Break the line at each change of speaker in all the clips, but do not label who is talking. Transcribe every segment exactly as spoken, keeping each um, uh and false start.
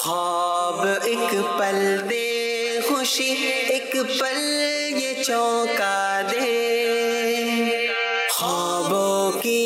خواب ایک پل دے خوشی، ایک پل یہ چونکا دے، خوابوں کی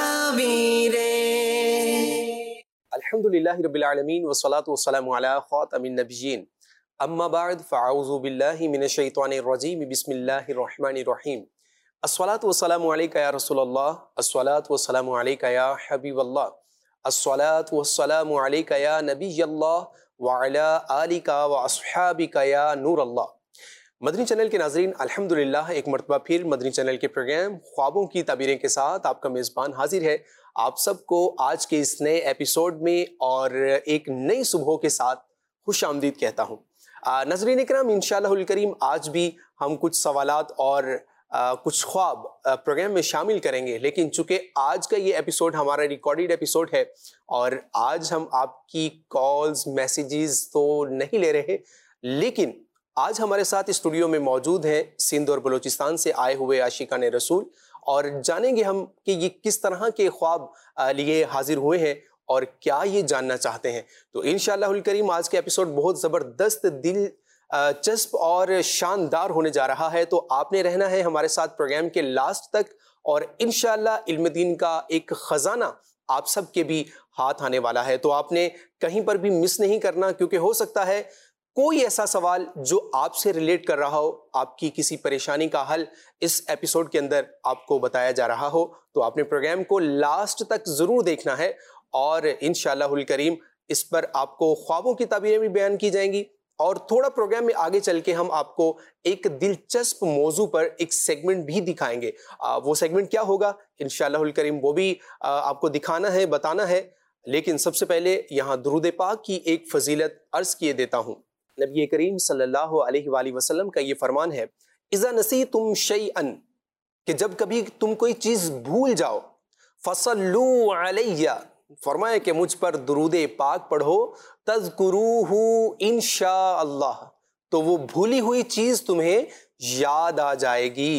تعبیریں۔
الحمدللہ رب العالمین والصلاة والسلام علی خاتم النبیین، اما بعد فاعوذ باللہ من الشیطان الرجیم، بسم اللہ الرحمن الرحیم۔ الصلاة والسلام علیک یا رسول اللہ، الصلاة والسلام علیک یا حبیب اللہ، الصلاة والسلام علیک یا نبی اللہ وعلی آلک واصحابک یا نور اللہ۔ مدنی چینل کے ناظرین، الحمدللہ ایک مرتبہ پھر مدنی چینل کے پروگرام خوابوں کی تعبیریں کے ساتھ آپ کا میزبان حاضر ہے۔ آپ سب کو آج کے اس نئے ایپیسوڈ میں اور ایک نئی صبح کے ساتھ خوش آمدید کہتا ہوں۔ ناظرین اکرام، انشاءاللہ الکریم آج بھی ہم کچھ سوالات اور آ, کچھ خواب آ, پروگرام میں شامل کریں گے، لیکن چونکہ آج کا یہ ایپیسوڈ ہمارا ریکارڈیڈ ایپیسوڈ ہے اور آج ہم آپ کی کالز میسیجز تو نہیں لے رہے، لیکن آج ہمارے ساتھ اسٹوڈیو میں موجود ہیں سندھ اور بلوچستان سے آئے ہوئے عاشقان رسول، اور جانیں گے ہم کہ یہ کس طرح کے خواب آ, لیے حاضر ہوئے ہیں اور کیا یہ جاننا چاہتے ہیں۔ تو انشاءاللہ الکریم آج کے ایپیسوڈ بہت زبردست، دل چسپ اور شاندار ہونے جا رہا ہے، تو آپ نے رہنا ہے ہمارے ساتھ پروگرام کے لاسٹ تک، اور انشاءاللہ علم دین کا ایک خزانہ آپ سب کے بھی ہاتھ آنے والا ہے، تو آپ نے کہیں پر بھی مس نہیں کرنا، کیونکہ ہو سکتا ہے کوئی ایسا سوال جو آپ سے ریلیٹ کر رہا ہو، آپ کی کسی پریشانی کا حل اس ایپیسوڈ کے اندر آپ کو بتایا جا رہا ہو، تو آپ نے پروگرام کو لاسٹ تک ضرور دیکھنا ہے، اور انشاءاللہ الکریم اس پر آپ کو خوابوں کی تعبیریں بھی بیان کی جائیں گی، اور تھوڑا پروگرام میں آگے چل کے ہم آپ کو ایک دلچسپ موضوع پر ایک سیگمنٹ بھی دکھائیں گے۔ آ, وہ سیگمنٹ کیا ہوگا انشاءاللہ الکریم وہ بھی آ, آپ کو دکھانا ہے، بتانا ہے، لیکن سب سے پہلے یہاں درود پاک کی ایک فضیلت عرض کیے دیتا ہوں۔ نبی کریم صلی اللہ علیہ وآلہ وسلم کا یہ فرمان ہے، اذا نسیتم شیئا، کہ جب کبھی تم کوئی چیز بھول جاؤ، فصلوا علیہ، فرمایا کہ مجھ پر درود پاک پڑھو، تذکروہ انشاءاللہ، تو وہ بھولی ہوئی چیز تمہیں یاد آ جائے گی۔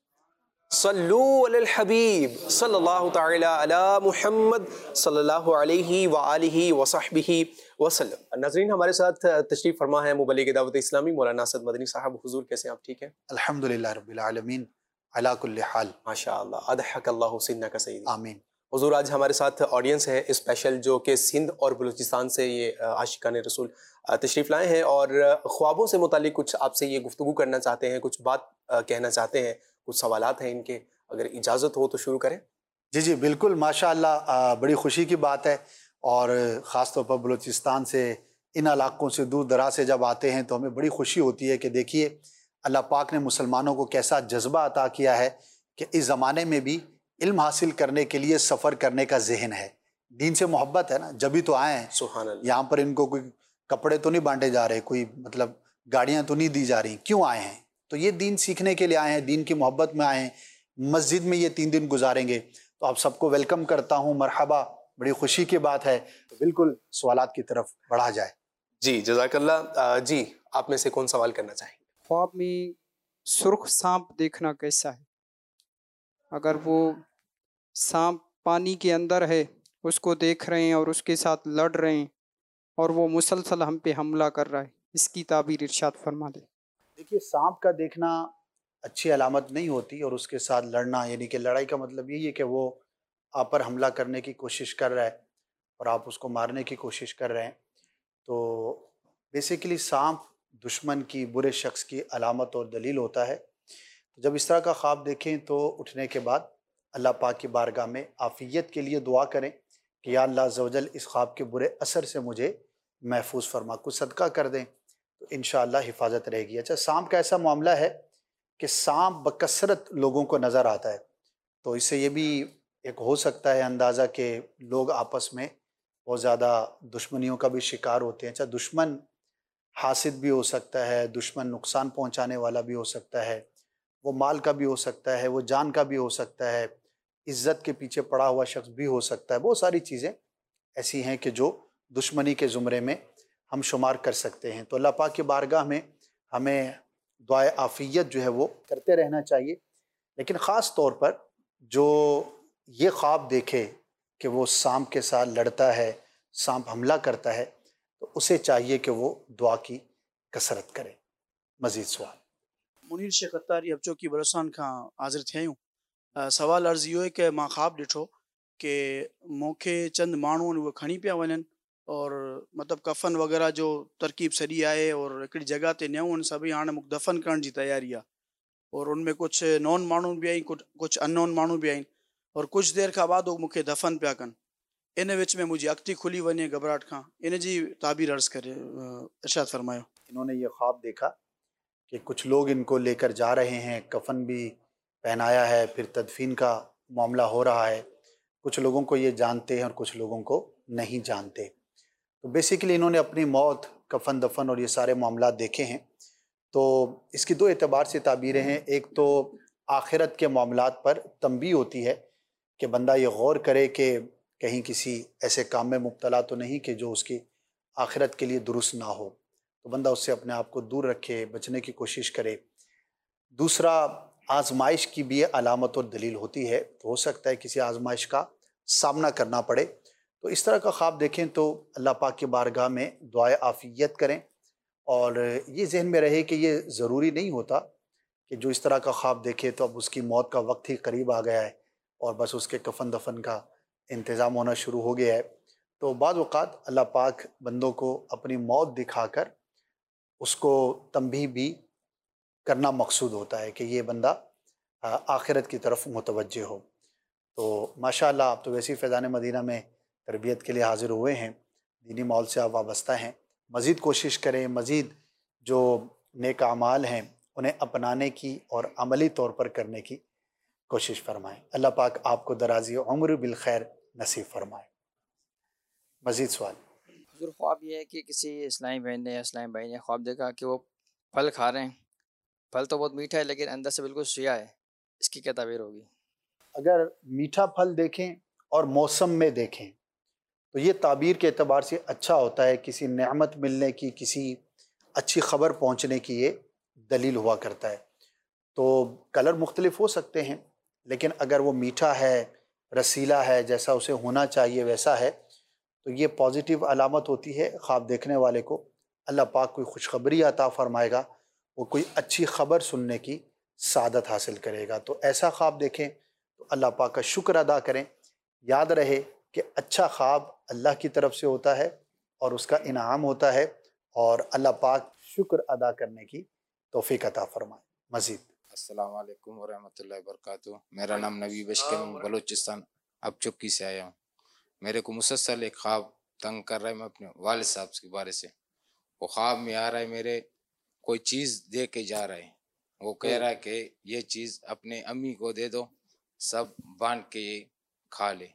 صلو علی الحبیب صلی اللہ تعالی علی محمد صلی اللہ علیہ وآلہ وصحبہ وسلم۔ ناظرین، ہمارے ساتھ تشریف فرما ہے مبلغ دعوت اسلامی مولانا اسد مدنی صاحب۔ حضور کیسے ہیں آپ؟ ٹھیک ہیں
الحمدللہ رب العالمین علی کل حال۔
ماشاءاللہ، اضحک اللہ سنک سیدی۔
آمین۔
حضور آج ہمارے ساتھ آڈینس ہے اسپیشل، جو کہ سندھ اور بلوچستان سے یہ عاشقان رسول تشریف لائے ہیں، اور خوابوں سے متعلق کچھ آپ سے یہ گفتگو کرنا چاہتے ہیں، کچھ بات کہنا چاہتے ہیں، کچھ سوالات ہیں ان کے، اگر اجازت ہو تو شروع کریں۔
جی جی بالکل، ماشاءاللہ بڑی خوشی کی بات ہے، اور خاص طور پر بلوچستان سے، ان علاقوں سے، دور دراز سے جب آتے ہیں تو ہمیں بڑی خوشی ہوتی ہے کہ دیکھیے اللہ پاک نے مسلمانوں کو کیسا جذبہ عطا کیا ہے کہ اس زمانے میں بھی علم حاصل کرنے کے لیے سفر کرنے کا ذہن ہے، دین سے محبت ہے نا، جبھی تو آئے ہیں۔
سبحان اللہ۔
یہاں پر ان کو کوئی کپڑے تو نہیں بانٹے جا رہے، کوئی مطلب گاڑیاں تو نہیں دی جا رہی، کیوں آئے ہیں؟ تو یہ دین سیکھنے کے لیے آئے ہیں، دین کی محبت میں آئے ہیں، مسجد میں یہ تین دن گزاریں گے، تو آپ سب کو ویلکم کرتا ہوں، مرحبا، بڑی خوشی کی بات ہے۔ تو بالکل سوالات کی طرف بڑھا جائے۔
جی جزاک اللہ۔ جی آپ میں سے کون سوال کرنا چاہیں گے؟
خواب میں سرخ سانپ دیکھنا کیسا ہے؟ اگر وہ سانپ پانی کے اندر ہے، اس کو دیکھ رہے ہیں اور اس کے ساتھ لڑ رہے ہیں، اور وہ مسلسل ہم پہ حملہ کر رہا ہے، اس کی تعبیر ارشاد فرما دیں۔
دیکھیے، سانپ کا دیکھنا اچھی علامت نہیں ہوتی، اور اس کے ساتھ لڑنا، یعنی کہ لڑائی کا مطلب یہی ہے کہ وہ آپ پر حملہ کرنے کی کوشش کر رہا ہے اور آپ اس کو مارنے کی کوشش کر رہے ہیں۔ تو بیسیکلی سانپ دشمن کی، برے شخص کی علامت اور دلیل ہوتا ہے۔ جب اس طرح کا خواب دیکھیں تو اٹھنے کے بعد اللہ پاک کی بارگاہ میں عافیت کے لیے دعا کریں کہ یا اللہ عز و جل اس خواب کے برے اثر سے مجھے محفوظ فرما، کچھ صدقہ کر دیں تو انشاءاللہ حفاظت رہے گی۔ اچھا، سانپ کا ایسا معاملہ ہے کہ سانپ بکثرت لوگوں کو نظر آتا ہے، تو اس سے یہ بھی ایک ہو سکتا ہے اندازہ کہ لوگ آپس میں بہت زیادہ دشمنیوں کا بھی شکار ہوتے ہیں۔ اچھا، دشمن حاسد بھی ہو سکتا ہے، دشمن نقصان پہنچانے والا بھی ہو سکتا ہے، وہ مال کا بھی ہو سکتا ہے، وہ جان کا بھی ہو سکتا ہے، عزت کے پیچھے پڑا ہوا شخص بھی ہو سکتا ہے۔ بہت ساری چیزیں ایسی ہیں کہ جو دشمنی کے زمرے میں ہم شمار کر سکتے ہیں۔ تو اللہ پاک کی بارگاہ میں ہمیں دعائے عافیت جو ہے وہ کرتے رہنا چاہیے، لیکن خاص طور پر جو یہ خواب دیکھے کہ وہ سانپ کے ساتھ لڑتا ہے، سانپ حملہ کرتا ہے، تو اسے چاہیے کہ وہ دعا کی کثرت کرے. مزید سوال.
منیر شیخ اتاری اب چوکی بلوچستان کھاں حاضر تھیا آहियूं. سوال عرض इहो आहे कि मां ख़्वाबु ॾिठो कि मूंखे चंद माण्हू आहिनि उहे खणी पिया वञनि और मतिलबु कफ़न वग़ैरह जो तरकीब सॼी आहे और हिकिड़ी जॻह ते नियऊं आहिनि सभई, हाणे मूंखे दफ़न करण जी तयारी आहे और उनमें कुझु नॉन माण्हू बि आहिनि, कुझु कुझु अननोन माण्हू बि आहिनि और कुझु देरि खां बाद उहे मूंखे दफ़न पिया कनि. इन विच में मुंहिंजी अखिती खुली वञे घबराहट खां. इन जी ताबीर अर्ज़ करे इरशाद फरमायो.
इन्होंने ये ख्वाब देखा कि कुछ लोग इनको लेकर जा रहे हैं, कफन भी पहनाया है, फिर तदफीन का मामला हो रहा है. कुछ लोगों को ये जानते हैं और कुछ लोगों को नहीं जानते. तो बेसिकली इन्होंने अपनी मौत, कफन दफन और ये सारे मामला देखे हैं. तो इसकी दो एतबार से ताबीरें हैं. एक तो आखिरत के मामलात पर तंबीह होती है कि बंदा ये गौर करे कि कहीं किसी ऐसे काम में मुब्तला तो नहीं कि जो उसकी आखिरत के लिए दुरुस्त ना हो, तो बंदा उससे अपने आप को दूर रखे, बचने की कोशिश करे. दूसरा, आजमाइश की भी अलामत और दलील होती है. तो हो सकता है किसी आजमाइश का सामना करना पड़े. तो इस तरह का ख्वाब देखें तो अल्लाह पाक की बारगाह में दुआए आफ़ियत करें और ये जहन में रहे कि ये ज़रूरी नहीं होता कि जो इस तरह का ख्वाब देखे तो अब उसकी मौत का वक्त ही करीब आ गया है और बस उसके कफन दफन का इंतज़ाम होना शुरू हो गया है. तो बाद वक़ात अल्लाह पाक बंदों को अपनी मौत दिखाकर उसको तंबीह भी करना मकसूद होता है कि ये बंदा आखिरत की तरफ मुतवज्जे हो. तो माशाअल्लाह आप तो वैसे ही फैज़ान मदीना में तरबियत के लिए हाज़िर हुए हैं, दीनी माहौल से आप वाबस्ता हैं. मज़ीद कोशिश करें, मज़ीद जो नेक अमाल हैं उन्हें अपनाने की और अमली तौर पर करने की कोशिश फरमाएँ. अल्लाह पाक आपको दराज़ी उम्र बिल खैर नसीब फरमाए. मज़ीद सवाल.
हुज़ूर, ख्वाब ये है कि किसी इस्लामी बहन ने या इस्लामी भाई ने ख्वाब देखा कि वो फल खा रहे हैं. फल तो बहुत मीठा है लेकिन अंदर से बिल्कुल सुया है. इसकी क्या ताबीर होगी?
अगर मीठा फल देखें और मौसम में देखें तो ये ताबीर के एतबार से अच्छा होता है. किसी नेमत मिलने की, किसी अच्छी ख़बर पहुँचने की ये दलील हुआ करता है. तो कलर मुख्तलिफ हो सकते हैं लेकिन अगर वो मीठा है, रसीला है, जैसा उसे होना चाहिए वैसा है, तो ये पॉजिटिव अलामत होती है. ख्वाब देखने वाले को अल्लाह पाक कोई खुशखबरी अता फ़रमाएगा, वो कोई अच्छी ख़बर सुनने की सादत हासिल करेगा. तो ऐसा ख्वाब देखें तो अल्लाह पाक का शुक्र अदा करें. याद रहे कि अच्छा ख्वाब अल्लाह की तरफ से होता है और उसका इनाम होता है और अल्लाह पाक शुक्र अदा करने की तौफीक अता फ़रमाए. मज़ीद.
अस्सलाम वालेकुम व रहमतुल्लाहि व बरकातुहू. मेरा नाम नबी बशकर, बलूचिस्तान अब चुक्की से आया हूँ. मेरे को मुसलसल एक ख्वाब तंग कर रहा है. मैं अपने वालिद साहब के बारे से, वो ख्वाब में आ रहा है मेरे, कोई चीज़ दे के जा रहा है. वो कह रहा है कि ये चीज़ अपने अम्मी को दे दो, सब बांध के ये खा ले,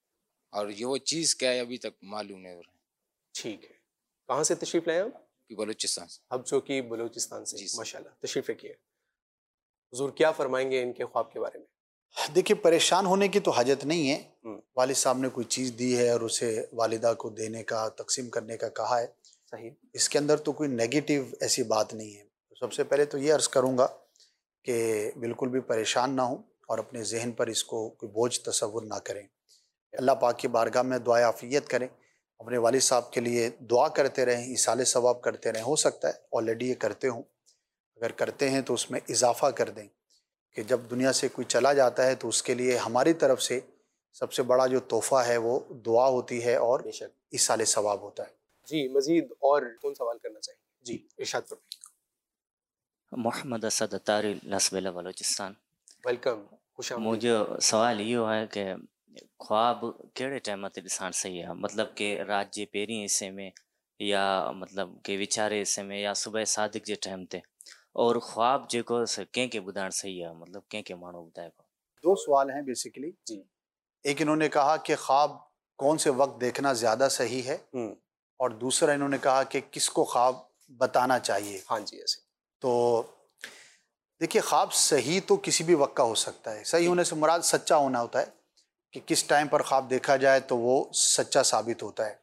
और ये वो चीज़ क्या है अभी तक मालूम नहीं हो रहा है.
ठीक है. कहाँ से तशरीफ़ लाए आप?
कि बलूचिस्तान से.
अब जो कि बलूचिस्तान से. माशाल्लाह, तशरीफ़ रखिए. हुज़ूर क्या फरमाएंगे इनके ख्वाब के बारे में?
देखिए, परेशान होने की तो हाजत नहीं है. वालिद साहब ने कोई चीज़ दी है और उसे वालिदा को देने का, तकसीम करने का कहा है.
सही.
इसके अंदर तो कोई नेगेटिव ऐसी बात नहीं है. सबसे पहले तो ये अर्ज़ करूँगा कि बिल्कुल भी परेशान ना हो और अपने जहन पर इसको कोई बोझ तसव्वुर ना करें. अल्लाह पाक की बारगाह में दुआ आफ़ियत करें. अपने वालिद साहब के लिए दुआ करते रहें, इसाले सवाब करते रहें. हो सकता है ऑलरेडी ये करते हों, अगर करते हैं तो उसमें इजाफ़ा कर दें कि जब दुनिया से कोई चला जाता है तो उसके लिए हमारी तरफ से सबसे बड़ा जो तोहफ़ा है वो दुआ होती है और
बेशक
इसाले सवाब होता है.
जी, मज़ीद और कौन सवाल करना चाहिए? जी, इरशाद फरमाइए.
मोहम्मद असद अतारी लसबेला बलूचिस्तान.
वेलकम, खुश आमदीद.
मुझे सवाल इहो है कि ख्वाब कहिड़े टाइम ते ॾिसणु सही आहे, मतलब कि राति जे पहिरीं हिसे में या मतलब कि विचारे हिसे में या सुबह सादिक जे टाइम ते, और ख्वाब जेको कंहिंखे ॿुधाइणु सही आहे, मतलब कंहिंखे माण्हू ॿुधाए.
दो सवाल हैं बेसिकली.
जी.
एक इन्होंने कहा कि ख्वाब कौन से वक्त देखना ज़्यादा सही है, और दूसरा इन्होंने कहा कि किसको ख्वाब बताना चाहिए.
हाँ जी, ऐसे.
तो देखिए, ख्वाब सही तो किसी भी वक्त का हो सकता है. सही होने से मुराद सच्चा होना होता है कि किस टाइम पर ख्वाब देखा जाए तो वो सच्चा साबित होता है.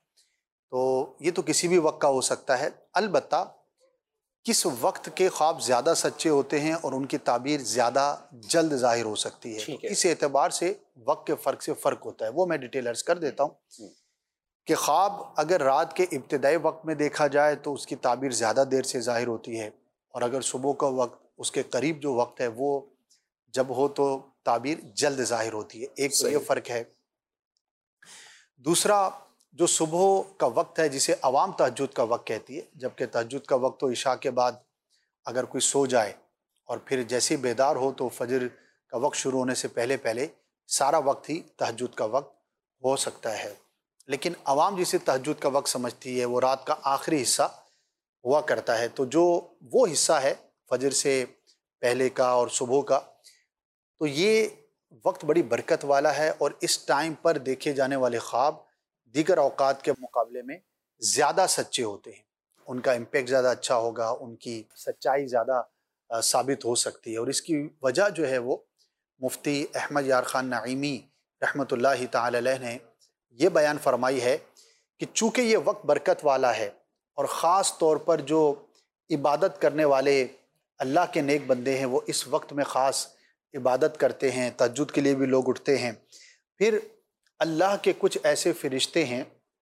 तो ये तो किसी भी वक्त का हो सकता है. अलबत्ता किस वक्त के ख्वाब ज़्यादा सच्चे होते हैं और उनकी ताबीर ज़्यादा जल्द ज़ाहिर हो सकती है, तो इस एतबार से वक्त के फ़र्क से फ़र्क होता है. वो मैं डिटेल अर्ज़ कर देता हूँ. کہ خواب اگر رات کے ابتدائی وقت میں دیکھا جائے تو اس کی تعبیر زیادہ دیر سے ظاہر ہوتی ہے، اور اگر صبح کا وقت اس کے قریب جو وقت ہے وہ جب ہو تو تعبیر جلد ظاہر ہوتی ہے. ایک تو یہ فرق ہے. دوسرا جو صبح کا وقت ہے جسے عوام تہجد کا وقت کہتی ہے، جبکہ تہجد کا وقت تو عشاء کے بعد اگر کوئی سو جائے اور پھر جیسے بیدار ہو تو فجر کا وقت شروع ہونے سے پہلے پہلے سارا وقت ہی تہجد کا وقت ہو سکتا ہے. لیکن عوام جسے تہجد کا وقت سمجھتی ہے وہ رات کا آخری حصہ ہوا کرتا ہے. تو جو وہ حصہ ہے فجر سے پہلے کا اور صبح کا، تو یہ وقت بڑی برکت والا ہے، اور اس ٹائم پر دیکھے جانے والے خواب دیگر اوقات کے مقابلے میں زیادہ سچے ہوتے ہیں. ان کا امپیکٹ زیادہ اچھا ہوگا، ان کی سچائی زیادہ ثابت ہو سکتی ہے. اور اس کی وجہ جو ہے وہ مفتی احمد یار خان نعیمی رحمۃ اللہ تعالی علیہ نے یہ بیان فرمائی ہے کہ چونکہ یہ وقت برکت والا ہے، اور خاص طور پر جو عبادت کرنے والے اللہ کے نیک بندے ہیں وہ اس وقت میں خاص عبادت کرتے ہیں، تہجد کے لیے بھی لوگ اٹھتے ہیں. پھر اللہ کے کچھ ایسے فرشتے ہیں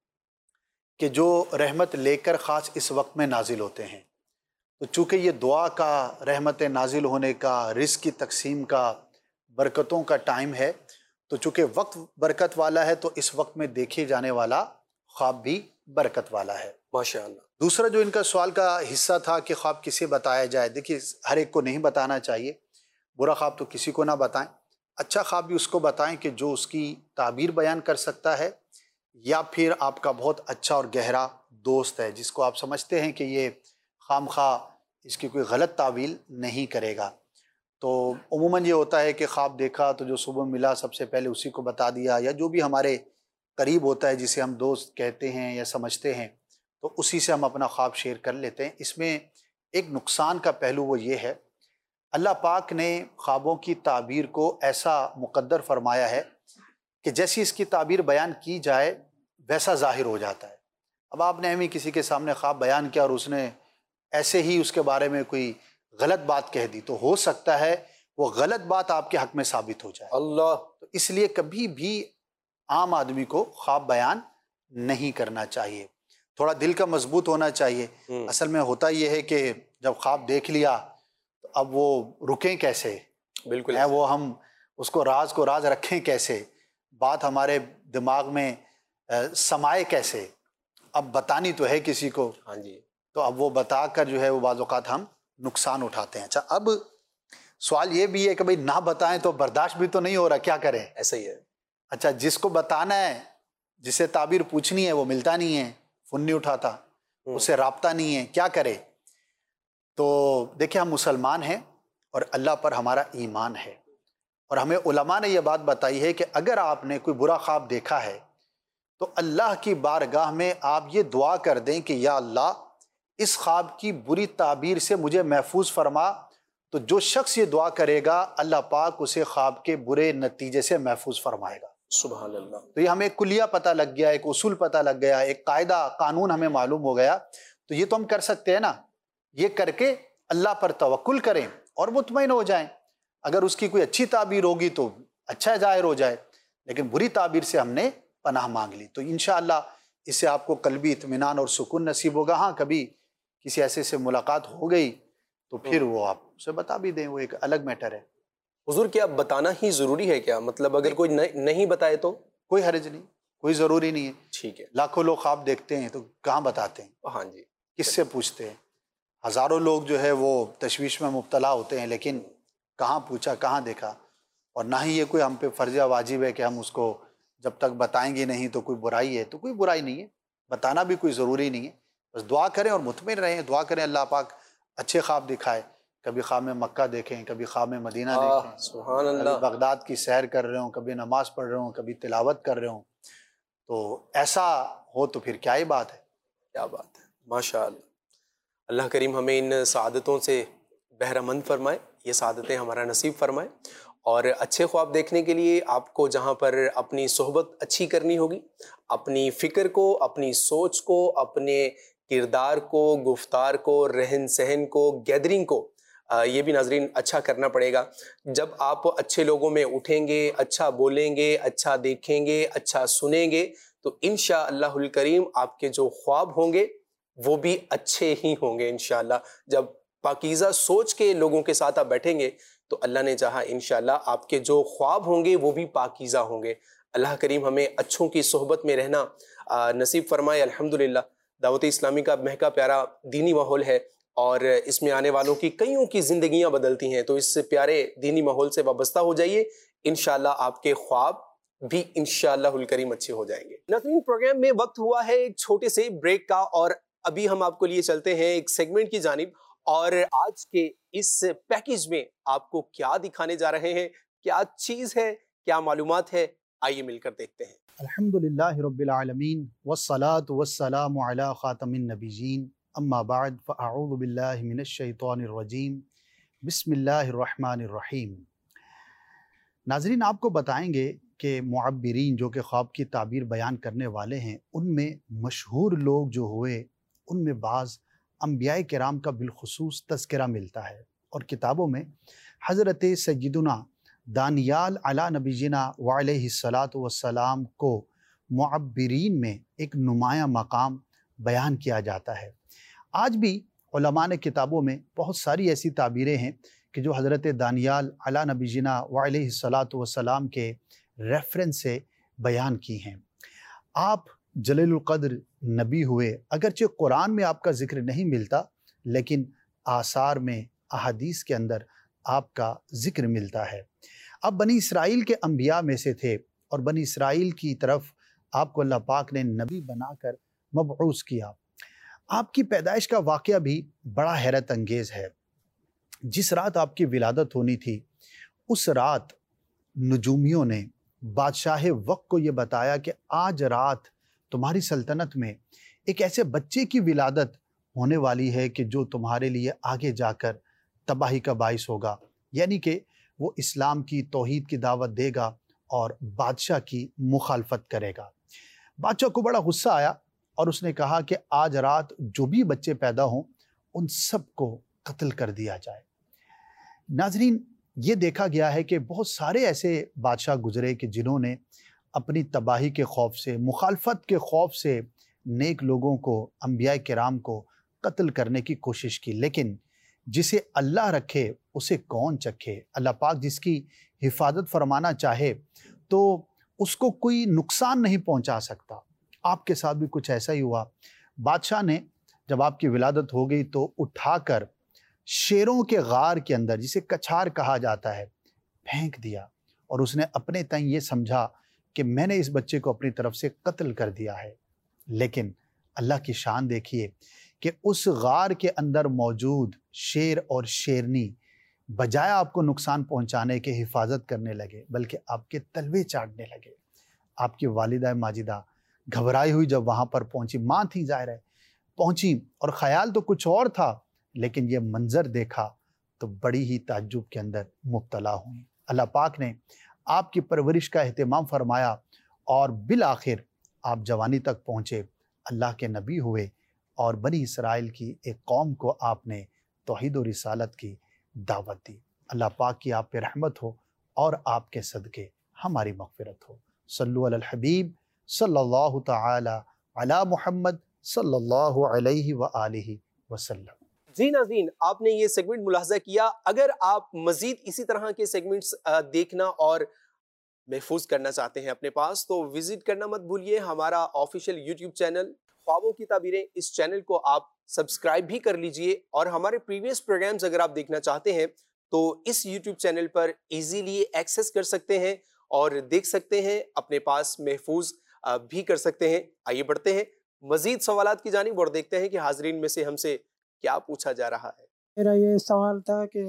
کہ جو رحمت لے کر خاص اس وقت میں نازل ہوتے ہیں. تو چونکہ یہ دعا کا، رحمت نازل ہونے کا، رزق کی تقسیم کا، برکتوں کا ٹائم ہے، تو چونکہ وقت برکت والا ہے تو اس وقت میں دیکھے جانے والا خواب بھی برکت والا ہے.
ماشاءاللہ.
دوسرا جو ان کا سوال کا حصہ تھا کہ خواب کسے بتایا جائے، دیکھیے ہر ایک کو نہیں بتانا چاہیے. برا خواب تو کسی کو نہ بتائیں، اچھا خواب بھی اس کو بتائیں کہ جو اس کی تعبیر بیان کر سکتا ہے، یا پھر آپ کا بہت اچھا اور گہرا دوست ہے جس کو آپ سمجھتے ہیں کہ یہ خام خواہ اس کی کوئی غلط تعویل نہیں کرے گا. تو عموماً یہ ہوتا ہے کہ خواب دیکھا تو جو صبح ملا سب سے پہلے اسی کو بتا دیا، یا جو بھی ہمارے قریب ہوتا ہے جسے ہم دوست کہتے ہیں یا سمجھتے ہیں تو اسی سے ہم اپنا خواب شیئر کر لیتے ہیں. اس میں ایک نقصان کا پہلو وہ یہ ہے، اللہ پاک نے خوابوں کی تعبیر کو ایسا مقدر فرمایا ہے کہ جیسی اس کی تعبیر بیان کی جائے ویسا ظاہر ہو جاتا ہے. اب آپ نے ہمیں کسی کے سامنے خواب بیان کیا اور اس نے ایسے ہی اس کے بارے میں کوئی غلط بات کہہ دی تو ہو سکتا ہے وہ غلط بات آپ کے حق میں ثابت ہو جائے.
اللہ.
تو اس لیے کبھی بھی عام آدمی کو خواب بیان نہیں کرنا چاہیے، تھوڑا دل کا مضبوط ہونا چاہیے. اصل میں ہوتا یہ ہے کہ جب خواب دیکھ لیا تو اب وہ رکیں کیسے؟
بالکل.
ہے وہ ہم اس کو راز کو راز رکھیں کیسے؟ بات ہمارے دماغ میں سمائے کیسے؟ اب بتانی تو ہے کسی کو.
ہاں جی.
تو اب وہ بتا کر جو ہے وہ بعض اوقات ہم نقصان اٹھاتے ہیں. اچھا اب سوال یہ بھی ہے کہ بھئی نہ بتائیں تو برداشت بھی تو نہیں ہو رہا، کیا کریں؟
ایسا ہی ہے.
اچھا جس کو بتانا ہے، جسے تعبیر پوچھنی ہے وہ ملتا نہیں ہے، فون نہیں اٹھاتا، اس سے رابطہ نہیں ہے، کیا کرے؟ تو دیکھیں ہم مسلمان ہیں اور اللہ پر ہمارا ایمان ہے، اور ہمیں علماء نے یہ بات بتائی ہے کہ اگر آپ نے کوئی برا خواب دیکھا ہے تو اللہ کی بارگاہ میں آپ یہ دعا کر دیں کہ یا اللہ اس خواب کی بری تعبیر سے مجھے محفوظ فرما. تو جو شخص یہ دعا کرے گا اللہ پاک اسے خواب کے برے نتیجے سے محفوظ فرمائے گا.
سبحان اللہ.
تو یہ ہمیں ایک کلیہ پتہ لگ گیا، ایک اصول پتہ لگ گیا، ایک قاعدہ قانون ہمیں معلوم ہو گیا. تو یہ تو ہم کر سکتے ہیں نا، یہ کر کے اللہ پر توکل کریں اور مطمئن ہو جائیں. اگر اس کی کوئی اچھی تعبیر ہوگی تو اچھا ظاہر ہو جائے، لیکن بری تعبیر سے ہم نے پناہ مانگ لی تو انشاءاللہ اس سے آپ کو قلبی اطمینان اور سکون نصیب ہوگا. ہاں کبھی کسی ایسے سے ملاقات ہو گئی تو پھر وہ آپ اسے بتا بھی دیں، وہ ایک الگ میٹر ہے.
حضور کیا بتانا ہی ضروری ہے کیا؟ مطلب اگر کوئی نہیں بتائے تو
کوئی حرج نہیں، کوئی ضروری نہیں ہے.
ٹھیک ہے.
لاکھوں لوگ خواب دیکھتے ہیں تو کہاں بتاتے ہیں؟
ہاں جی.
کس سے پوچھتے ہیں؟ ہزاروں لوگ جو ہے وہ تشویش میں مبتلا ہوتے ہیں، لیکن کہاں پوچھا، کہاں دیکھا؟ اور نہ ہی یہ کوئی ہم پہ فرض واجب ہے کہ ہم اس کو جب تک بتائیں گے نہیں تو کوئی برائی ہے. تو کوئی برائی نہیں ہے، بتانا بھی کوئی ضروری نہیں ہے. بس دعا کریں اور مطمئن رہیں، دعا کریں اللہ پاک اچھے خواب دکھائے. کبھی خواب میں مکہ دیکھیں، کبھی خواب میں مدینہ دیکھیں،
سبحان اللہ،
کبھی بغداد کی سیر کر رہے ہوں، کبھی نماز پڑھ رہے ہوں، کبھی تلاوت کر رہے ہوں. تو ایسا ہو تو پھر کیا ہی بات ہے.
کیا بات ہے، ماشاء اللہ. اللہ کریم ہمیں ان سعادتوں سے بہرہ مند فرمائے، یہ سعادتیں ہمارا نصیب فرمائے. اور اچھے خواب دیکھنے کے لیے آپ کو جہاں پر اپنی صحبت اچھی کرنی ہوگی، اپنی فکر کو، اپنی سوچ کو، اپنے کردار کو، گفتار کو، رہن سہن کو، گیدرنگ کو یہ بھی ناظرین اچھا کرنا پڑے گا. جب آپ اچھے لوگوں میں اٹھیں گے، اچھا بولیں گے، اچھا دیکھیں گے، اچھا سنیں گے تو انشاءاللہ الکریم آپ کے جو خواب ہوں گے وہ بھی اچھے ہی ہوں گے انشاءاللہ. جب پاکیزہ سوچ کے لوگوں کے ساتھ آپ بیٹھیں گے تو اللہ نے چاہا انشاءاللہ آپ کے جو خواب ہوں گے وہ بھی پاکیزہ ہوں گے. اللہ کریم ہمیں اچھوں کی صحبت میں رہنا نصیب فرمائے. الحمدللہ دعوت اسلامی کا مہکا پیارا دینی ماحول ہے اور اس میں آنے والوں کی کئیوں کی زندگیاں بدلتی ہیں. تو اس سے پیارے دینی ماحول سے وابستہ ہو جائیے, انشاءاللہ آپ کے خواب بھی انشاءاللہ الکریم اچھے ہو جائیں گے. ناظرین, پروگرام میں وقت ہوا ہے ایک چھوٹے سے بریک کا اور ابھی ہم آپ کو لیے چلتے ہیں ایک سیگمنٹ کی جانب. اور آج کے اس پیکیج میں آپ کو کیا دکھانے جا رہے ہیں, کیا چیز ہے, کیا معلومات ہے, آئیے مل کر دیکھتے ہیں.
الحمدللہ رب العالمین والصلاة والسلام علی خاتم النبیین اما بعد فاعوذ باللہ من الشیطان الرجیم بسم اللہ الرحمن الرحیم. ناظرین, آپ کو بتائیں گے کہ معبرین جو کہ خواب کی تعبیر بیان کرنے والے ہیں, ان میں مشہور لوگ جو ہوئے ان میں بعض انبیاء کرام کا بالخصوص تذکرہ ملتا ہے, اور کتابوں میں حضرت سیدنا دانیال علی نبینا وعلیہ الصلاۃ والسلام کو معبرین میں ایک نمایاں مقام بیان کیا جاتا ہے. آج بھی علماء نے کتابوں میں بہت ساری ایسی تعبیریں ہیں کہ جو حضرت دانیال علی نبینا وعلیہ الصلاۃ والسلام کے ریفرنس سے بیان کی ہیں. آپ جلیل القدر نبی ہوئے, اگرچہ قرآن میں آپ کا ذکر نہیں ملتا لیکن آثار میں احادیث کے اندر آپ کا ذکر ملتا ہے. آپ بنی اسرائیل کے انبیاء میں سے تھے اور بنی اسرائیل کی طرف آپ کو اللہ پاک نے نبی بنا کر مبعوث کیا. آپ کی پیدائش کا واقعہ بھی بڑا حیرت انگیز ہے. جس رات آپ کی ولادت ہونی تھی اس رات نجومیوں نے بادشاہ وقت کو یہ بتایا کہ آج رات تمہاری سلطنت میں ایک ایسے بچے کی ولادت ہونے والی ہے کہ جو تمہارے لیے آگے جا کر تباہی کا باعث ہوگا, یعنی کہ وہ اسلام کی توحید کی دعوت دے گا اور بادشاہ کی مخالفت کرے گا. بادشاہ کو بڑا غصہ آیا اور اس نے کہا کہ آج رات جو بھی بچے پیدا ہوں ان سب کو قتل کر دیا جائے. ناظرین, یہ دیکھا گیا ہے کہ بہت سارے ایسے بادشاہ گزرے کہ جنہوں نے اپنی تباہی کے خوف سے, مخالفت کے خوف سے نیک لوگوں کو, انبیاء کرام کو قتل کرنے کی کوشش کی. لیکن جسے اللہ رکھے اسے کون چکھے. اللہ پاک جس کی حفاظت فرمانا چاہے تو اس کو کوئی نقصان نہیں پہنچا سکتا. آپ کے ساتھ بھی کچھ ایسا ہی ہوا. بادشاہ نے جب آپ کی ولادت ہو گئی تو اٹھا کر شیروں کے غار کے اندر, جسے کچھار کہا جاتا ہے, پھینک دیا, اور اس نے اپنے تئیں یہ سمجھا کہ میں نے اس بچے کو اپنی طرف سے قتل کر دیا ہے. لیکن اللہ کی شان دیکھیے کہ اس غار کے اندر موجود شیر اور شیرنی بجائے آپ کو نقصان پہنچانے کے حفاظت کرنے لگے بلکہ آپ کے تلوے چاٹنے لگے. آپ کی والدہ ماجدہ گھبرائی ہوئی جب وہاں پر پہنچی, ماں تھی ظاہر ہے, پہنچی اور خیال تو کچھ اور تھا لیکن یہ منظر دیکھا تو بڑی ہی تعجب کے اندر مبتلا ہوئی. اللہ پاک نے آپ کی پرورش کا اہتمام فرمایا اور بالآخر آپ جوانی تک پہنچے, اللہ کے نبی ہوئے اور بنی اسرائیل کی ایک قوم کو آپ نے توحید و رسالت کی دعوت دی. اللہ پاک کی آپ پہ رحمت ہو اور آپ کے صدقے ہماری مغفرت ہو. صلو علی الحبیب صلی اللہ تعالی علی محمد صلی اللہ علیہ وآلہ وسلم.
جی ناظرین, آپ نے یہ سیگمنٹ ملاحظہ کیا. اگر آپ مزید اسی طرح کے سیگمنٹس دیکھنا اور محفوظ کرنا چاہتے ہیں اپنے پاس تو وزٹ کرنا مت بھولیے ہمارا آفیشیل یوٹیوب چینل خوابوں کی تعبیریں. اس چینل کو آپ سبسکرائب بھی کر لیجئے, اور ہمارے پریویس پروگرامز اگر آپ دیکھنا چاہتے ہیں تو اس یوٹیوب چینل پر ایزیلی ایکسیس کر سکتے ہیں اور دیکھ سکتے ہیں, اپنے پاس محفوظ بھی کر سکتے ہیں. آئیے بڑھتے ہیں مزید سوالات کی جانب اور دیکھتے ہیں کہ حاضرین میں سے ہم سے کیا پوچھا جا رہا ہے.
میرا یہ سوال تھا کہ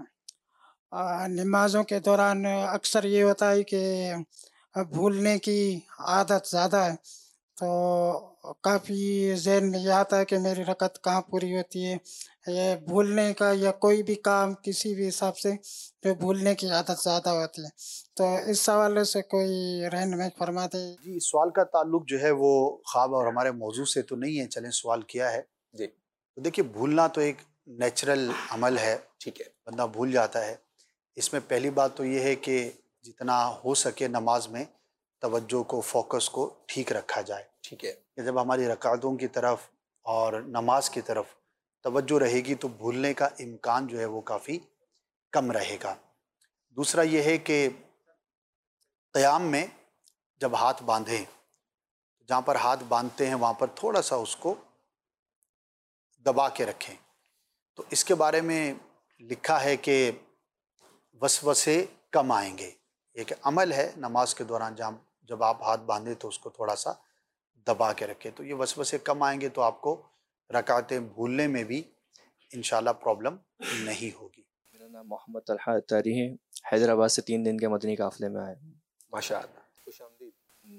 نمازوں کے دوران اکثر یہ ہوتا ہے کہ بھولنے کی عادت زیادہ ہے, تو کافی ذہن میں یہ آتا ہے کہ میری رکعت کہاں پوری ہوتی ہے. یہ بھولنے کا یا کوئی بھی کام کسی بھی حساب سے جو بھولنے کی عادت زیادہ ہوتی ہے, تو اس حوالے سے کوئی رہنمائی فرما دے.
جی, سوال کا تعلق جو ہے وہ خواب اور ہمارے موضوع سے تو نہیں ہے, چلیں سوال کیا ہے.
جی,
تو دیکھیے, بھولنا تو ایک نیچرل عمل ہے,
ٹھیک ہے,
بندہ بھول جاتا ہے. اس میں پہلی بات تو یہ ہے کہ جتنا ہو سکے نماز میں توجہ کو، فوکس کو ٹھیک رکھا جائے.
ٹھیک ہے.
کہ جب ہماری رکعتوں کی طرف اور نماز کی طرف توجہ رہے گی تو بھولنے کا امکان جو ہے وہ کافی کم رہے گا. دوسرا یہ ہے کہ قیام میں جب ہاتھ باندھیں، جہاں پر ہاتھ باندھتے ہیں وہاں پر تھوڑا سا اس کو دبا کے رکھیں. تو اس کے بارے میں لکھا ہے کہ وسوسے کم آئیں گے. ایک عمل ہے نماز کے دوران جہاں جب آپ ہاتھ باندھیں تو اس کو تھوڑا سا دبا کے رکھیں، تو یہ وسوسے کم آئیں گے تو آپ کو رکعتیں بھولنے میں بھی انشاءاللہ پرابلم نہیں ہوگی.
میرا نام محمد طلحہ اتاری ہے، حیدرآباد سے تین دن کے مدنی قافلے میں آئے.
ماشاء اللہ، خوش آمدید.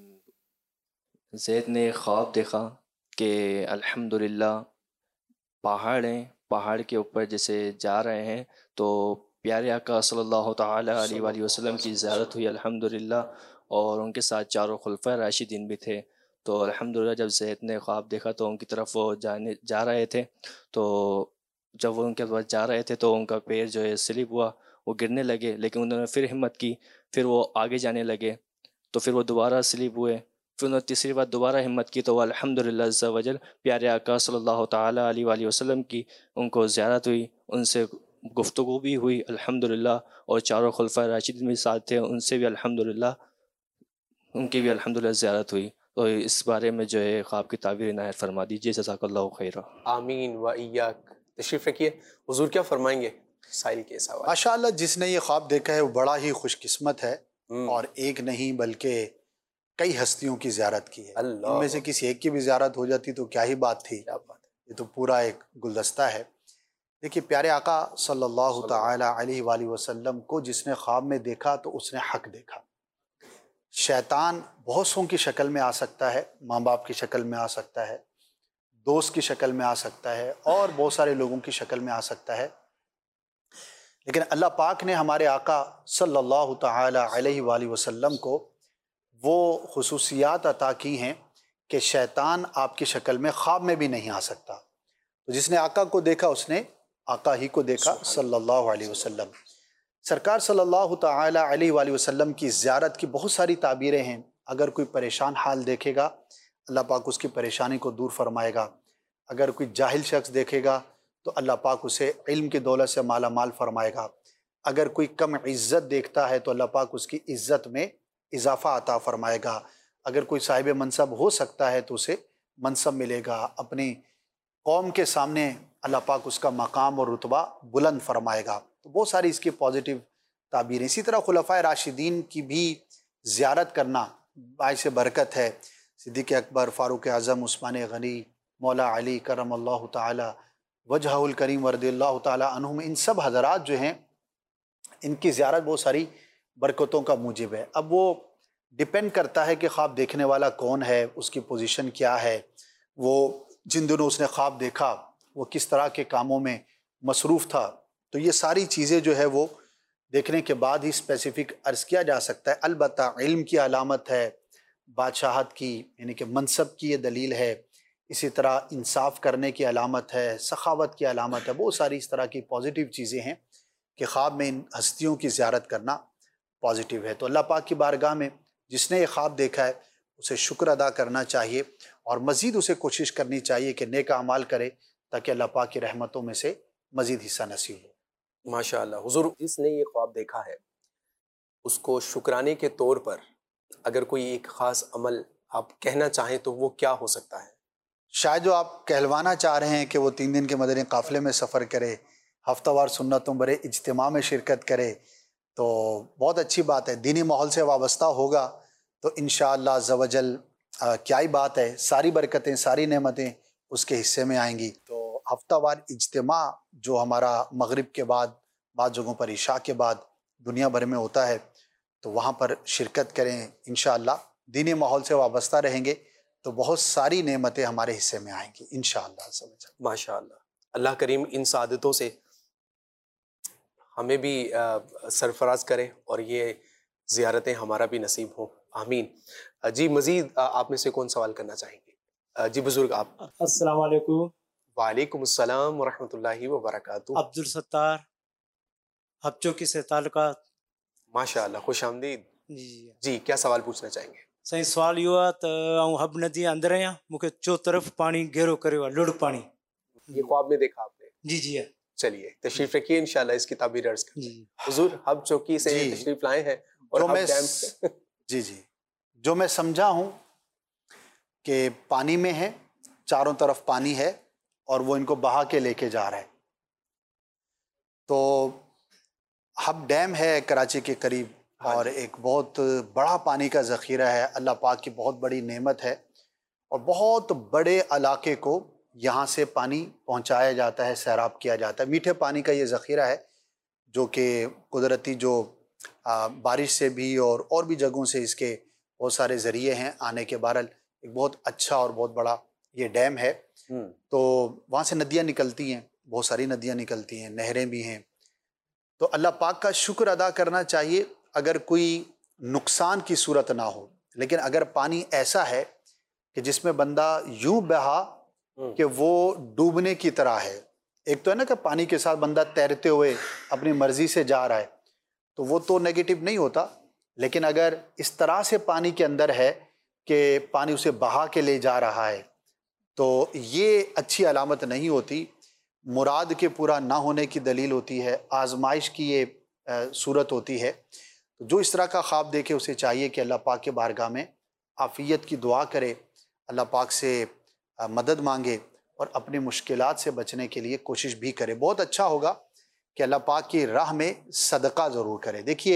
زید نے خواب دیکھا کہ الحمدللہ پہاڑ ہیں، پہاڑ کے اوپر جیسے جا رہے ہیں تو پیارے آقا صلی اللہ تعالی علیہ وآلہ وسلم کی زیارت ہوئی الحمدللہ، اور ان کے ساتھ چاروں خلفۂ راشدین بھی تھے. تو الحمدللہ جب زید نے خواب دیکھا تو ان کی طرف وہ جانے جا رہے تھے، تو جب وہ ان کے پاس جا رہے تھے تو ان کا پیر جو ہے سلپ ہوا، وہ گرنے لگے، لیکن انہوں نے پھر ہمت کی، پھر وہ آگے جانے لگے تو پھر وہ دوبارہ سلپ ہوئے، پھر انہوں نے تیسری بار دوبارہ ہمت کی تو وہ الحمدللہ عز و جل پیارے آقا صلی اللہ تعالی علیہ وآلہ وسلم کی ان کو زیارت ہوئی، ان سے گفتگو بھی ہوئی الحمدللہ، اور چاروں خلفۂ راشدین بھی ساتھ تھے، ان سے بھی الحمدللہ ان کی بھی الحمدللہ زیارت ہوئی. تو اس بارے میں جو ہے خواب کی تعبیر عنایت فرما دیجیے، جزاک اللہ خیرہ.
آمین و ایاک. تشریف رکھیے. حضور کیا فرمائیں گے سائل کے سوال؟
ماشاءاللہ جس نے یہ خواب دیکھا ہے وہ بڑا ہی خوش قسمت ہے، اور ایک نہیں بلکہ کئی ہستیوں کی زیارت کی ہے. ان میں سے کسی ایک کی بھی زیارت ہو جاتی تو کیا ہی بات تھی، یہ تو پورا ایک گلدستہ ہے. دیکھیے پیارے آقا صلی اللہ تعالی علیہ وآلہ وسلم کو جس نے خواب میں دیکھا تو اس نے حق دیکھا. شیطان بہت سوں کی شکل میں آ سکتا ہے، ماں باپ کی شکل میں آ سکتا ہے، دوست کی شکل میں آ سکتا ہے، اور بہت سارے لوگوں کی شکل میں آ سکتا ہے، لیکن اللہ پاک نے ہمارے آقا صلی اللہ تعالی علیہ وآلہ وسلم کو وہ خصوصیات عطا کی ہیں کہ شیطان آپ کی شکل میں خواب میں بھی نہیں آ سکتا. تو جس نے آقا کو دیکھا اس نے آقا ہی کو دیکھا صلی اللہ علیہ وسلم. سرکار صلی اللہ تعالی علیہ وآلہ وسلم کی زیارت کی بہت ساری تعبیریں ہیں. اگر کوئی پریشان حال دیکھے گا اللہ پاک اس کی پریشانی کو دور فرمائے گا. اگر کوئی جاہل شخص دیکھے گا تو اللہ پاک اسے علم کی دولت سے مالا مال فرمائے گا. اگر کوئی کم عزت دیکھتا ہے تو اللہ پاک اس کی عزت میں اضافہ عطا فرمائے گا. اگر کوئی صاحب منصب ہو سکتا ہے تو اسے منصب ملے گا. اپنی قوم کے سامنے اللہ پاک اس کا مقام اور رتبہ بلند فرمائے گا. تو بہت ساری اس کی پازیٹیو تعبیریں. اسی طرح خلفائے راشدین کی بھی زیارت کرنا باعث برکت ہے. صدیق اکبر، فاروق اعظم، عثمان غنی، مولا علی کرم اللہ تعالی وجہہ الکریم ورضی اللہ تعالی عنہم، ان سب حضرات جو ہیں ان کی زیارت بہت ساری برکتوں کا موجب ہے. اب وہ ڈپینڈ کرتا ہے کہ خواب دیکھنے والا کون ہے، اس کی پوزیشن کیا ہے، وہ جن دنوں اس نے خواب دیکھا وہ کس طرح کے کاموں میں مصروف تھا. تو یہ ساری چیزیں جو ہے وہ دیکھنے کے بعد ہی اسپیسیفک عرض کیا جا سکتا ہے. البتہ علم کی علامت ہے، بادشاہت کی یعنی کہ منصب کی یہ دلیل ہے، اسی طرح انصاف کرنے کی علامت ہے، سخاوت کی علامت ہے. بہت ساری اس طرح کی پازیٹیو چیزیں ہیں کہ خواب میں ان ہستیوں کی زیارت کرنا پازیٹیو ہے. تو اللہ پاک کی بارگاہ میں جس نے یہ خواب دیکھا ہے اسے شکر ادا کرنا چاہیے، اور مزید اسے کوشش کرنی چاہیے کہ نیک اعمال کرے تاکہ اللہ پاک کی رحمتوں میں سے مزید حصہ نصیب ہو.
ماشاءاللہ. حضور جس نے یہ خواب دیکھا ہے اس کو شکرانے کے طور پر اگر کوئی ایک خاص عمل آپ کہنا چاہیں تو وہ کیا ہو سکتا ہے؟
شاید جو آپ کہلوانا چاہ رہے ہیں کہ وہ تین دن کے مدنی قافلے میں سفر کرے، ہفتہ وار سنتوں برے اجتماع میں شرکت کرے، تو بہت اچھی بات ہے. دینی ماحول سے وابستہ ہوگا تو انشاءاللہ عز و جل کیا ہی بات ہے، ساری برکتیں ساری نعمتیں اس کے حصے میں آئیں گی. تو ہفتہ وار اجتماع جو ہمارا مغرب کے بعد بعض جگہوں پر عشاء کے بعد دنیا بھر میں ہوتا ہے تو وہاں پر شرکت کریں. انشاءاللہ دینی ماحول سے وابستہ رہیں گے تو بہت ساری نعمتیں ہمارے حصے میں آئیں گی انشاءاللہ.
ماشاءاللہ. اللہ کریم ان سعادتوں سے ہمیں بھی سرفراز کرے اور یہ زیارتیں ہمارا بھی نصیب ہوں. آمین. جی مزید آپ میں سے کون سوال کرنا چاہیں گے؟ جی بزرگ آپ.
السلام علیکم.
وعلیکم السلام ورحمۃ اللہ وبرکاتہ.
عبدالستار ہب چوکی سے تعلقات.
ماشاءاللہ، خوش آمدید.
جی
جی کیا سوال پوچھنا چاہیں گے؟
साईं सुवाल इहो आहे त आउं हब नदी जे अंदरि आहियां, मूंखे चो तरफ़ पाणी घेरो करे आहे, लुड़ पाणी।
ये ख्वाब में देखा आपने?
जी जी है।
चलिए तशरीफ रखिए, इंशाल्लाह इसकी ताबीर अर्ज करते हैं।
जी
हुजूर हब चौकी से
जी।
तशरीफ लाए हैं और
जो
हब
मैं
डैम
स- जी जी जो मैं समझा हूँ कि पानी में है, चारों तरफ पानी है और वो इनको बहा के लेके जा रहा है। तो हब डैम है कराची के करीब और एक बहुत बड़ा पानी का ज़ख़ीरा है, अल्लाह पाक की बहुत बड़ी नेमत है और बहुत बड़े इलाके को यहाँ से पानी पहुँचाया जाता है, सैराब किया जाता है। मीठे पानी का ये ज़ख़ीरा है जो कि कुदरती जो आ, बारिश से भी और और भी जगहों से इसके बहुत सारे ज़रिए हैं आने के। बहरहाल एक बहुत अच्छा और बहुत बड़ा ये डैम है। तो वहाँ से नदियाँ निकलती हैं, बहुत सारी नदियाँ निकलती हैं, नहरें भी हैं। तो अल्लाह पाक का शुक्र अदा करना चाहिए अगर कोई नुकसान की सूरत ना हो। लेकिन अगर पानी ऐसा है कि जिसमें बंदा यूं बहा कि वो डूबने की तरह है, एक तो है ना कि पानी के साथ बंदा तैरते हुए अपनी मर्जी से जा रहा है, तो वो तो नेगेटिव नहीं होता। लेकिन अगर इस तरह से पानी के अंदर है कि पानी उसे बहा के ले जा रहा है, तो ये अच्छी अलामत नहीं होती। मुराद के पूरा ना होने की दलील होती है, आजमाइश की ये आ, सूरत होती है। तो जो इस तरह का ख्वाब देखे उसे चाहिए कि अल्लाह पाक के बारगाह में आफ़ियत की दुआ करे, अल्लाह पाक से आ, मदद मांगे और अपनी मुश्किलात से बचने के लिए कोशिश भी करे। बहुत अच्छा होगा कि अल्लाह पाक की राह में सदका ज़रूर करे। देखिए,